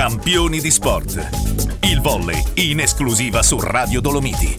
Campioni di sport. Il volley in esclusiva su Radio Dolomiti.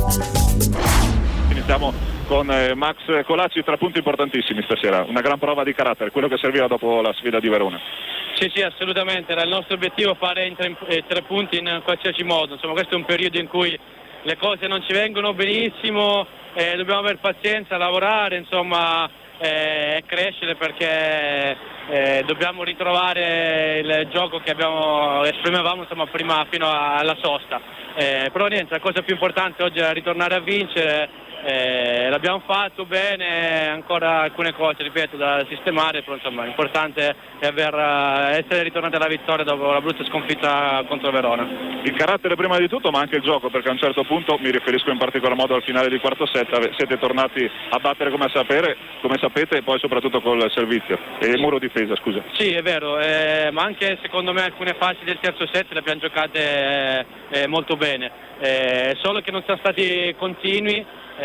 Iniziamo con Max Colacci, 3 punti importantissimi stasera, una gran prova di carattere, quello che serviva dopo la sfida di Verona. Sì, assolutamente, era il nostro obiettivo fare 3 punti in qualsiasi modo. Insomma, questo è un periodo in cui le cose non ci vengono benissimo, dobbiamo avere pazienza, lavorare, insomma, crescere, perché dobbiamo ritrovare il gioco che esprimevamo, insomma, prima, fino alla sosta. Però niente, la cosa più importante oggi è ritornare a vincere. L'abbiamo fatto bene, ancora alcune cose, ripeto, da sistemare, però insomma l'importante è essere ritornati alla vittoria dopo la brutta sconfitta contro Verona. Il carattere prima di tutto, ma anche il gioco, perché a un certo punto, mi riferisco in particolar modo al finale di quarto set, siete tornati a battere come sapete, e poi soprattutto col servizio e il muro difesa, scusa. Sì, è vero, ma anche secondo me alcune fasi del terzo set le abbiamo giocate molto bene, solo che non siamo stati continui.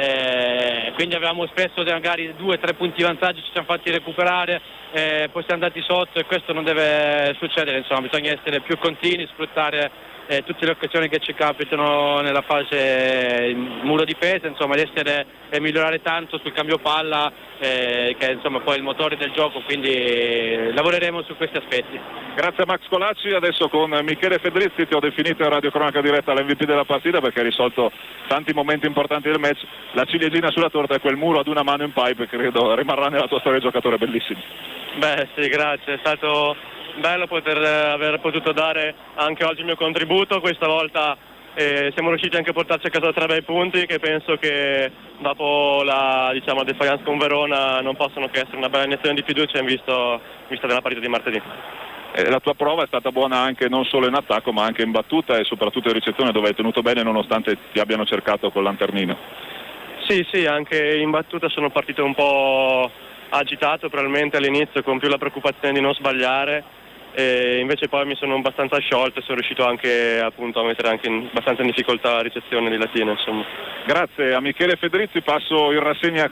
Quindi avevamo spesso magari 2-3 punti di vantaggio, ci siamo fatti recuperare, poi siamo andati sotto, e questo non deve succedere, insomma bisogna essere più continui, sfruttare tutte le occasioni che ci capitano nella fase muro difesa, insomma essere e migliorare tanto sul cambio palla, che è insomma poi il motore del gioco, quindi lavoreremo su questi aspetti. Grazie a Max Colacci. Adesso con Michele Fedrizzi ti ho definito in radiocronaca diretta l'MVP della partita, perché hai risolto tanti momenti importanti del match. La ciliegina sulla torta è quel muro ad una mano in pipe, credo rimarrà nella tua storia giocatore, bellissimo. Beh sì, grazie, è stato bello aver potuto dare anche oggi il mio contributo. Questa volta siamo riusciti anche a portarci a casa 3 bei punti, che penso che dopo la defiance con Verona non possono che essere una bella iniezione di fiducia in vista della partita di martedì. La tua prova è stata buona anche non solo in attacco, ma anche in battuta e soprattutto in ricezione, dove hai tenuto bene nonostante ti abbiano cercato con lanternino. Sì, anche in battuta sono partito un po' agitato probabilmente all'inizio, con più la preoccupazione di non sbagliare, e invece poi mi sono abbastanza sciolto e sono riuscito anche appunto a mettere anche abbastanza in difficoltà la ricezione di Latina, insomma. Grazie a Michele Fedrizzi. Passo in rassegna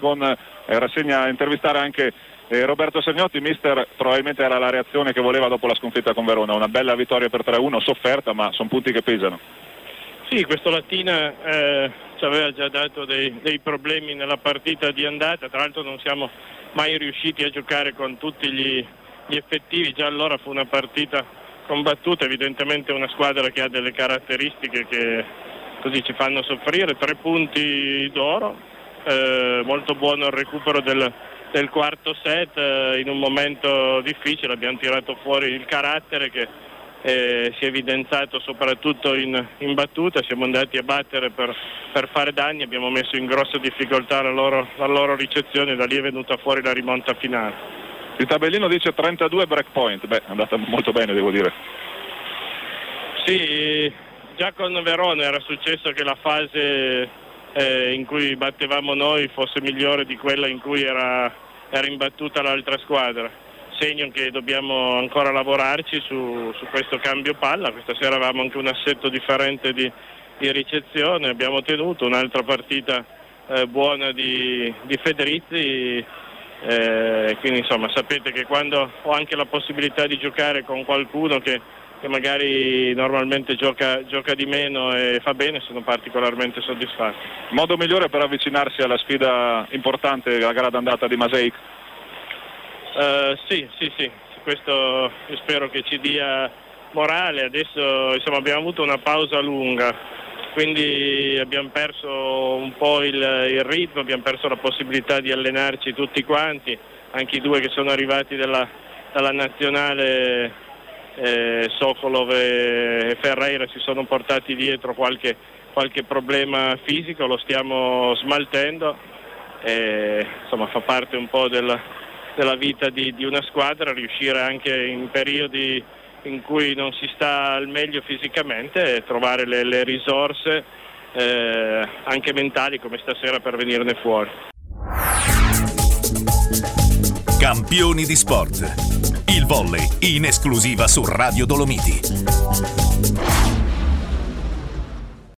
a intervistare anche Roberto Sagnotti. Mister, probabilmente era la reazione che voleva dopo la sconfitta con Verona, una bella vittoria per 3-1, sofferta, ma sono punti che pesano. Sì, questo Latina ci aveva già dato dei problemi nella partita di andata, tra l'altro non siamo mai riusciti a giocare con tutti gli effettivi, già allora fu una partita combattuta, evidentemente una squadra che ha delle caratteristiche che così ci fanno soffrire. 3 punti d'oro, molto buono il recupero del quarto set, in un momento difficile abbiamo tirato fuori il carattere che si è evidenziato soprattutto in battuta. Siamo andati a battere per fare danni, abbiamo messo in grossa difficoltà la loro ricezione, da lì è venuta fuori la rimonta finale. Il tabellino dice 32 break point, è andata molto bene, devo dire. Sì, già con Verona era successo che la fase in cui battevamo noi fosse migliore di quella in cui era imbattuta l'altra squadra. Segno che dobbiamo ancora lavorarci su questo cambio palla. Questa sera avevamo anche un assetto differente di ricezione, abbiamo tenuto un'altra partita buona di Fedrizzi, quindi insomma sapete che quando ho anche la possibilità di giocare con qualcuno che magari normalmente gioca di meno e fa bene, sono particolarmente soddisfatto. Modo migliore per avvicinarsi alla sfida importante, la gara d'andata di Maaseik? Sì, questo io spero che ci dia morale. Adesso insomma abbiamo avuto una pausa lunga, quindi abbiamo perso un po' il ritmo, abbiamo perso la possibilità di allenarci tutti quanti, anche i 2 che sono arrivati dalla nazionale, Sokolov e Ferreira, si sono portati dietro qualche problema fisico, lo stiamo smaltendo, insomma fa parte un po' della vita di una squadra, riuscire anche in periodi in cui non si sta al meglio fisicamente e trovare le risorse anche mentali come stasera per venirne fuori. Campioni di sport, il volley in esclusiva su Radio Dolomiti.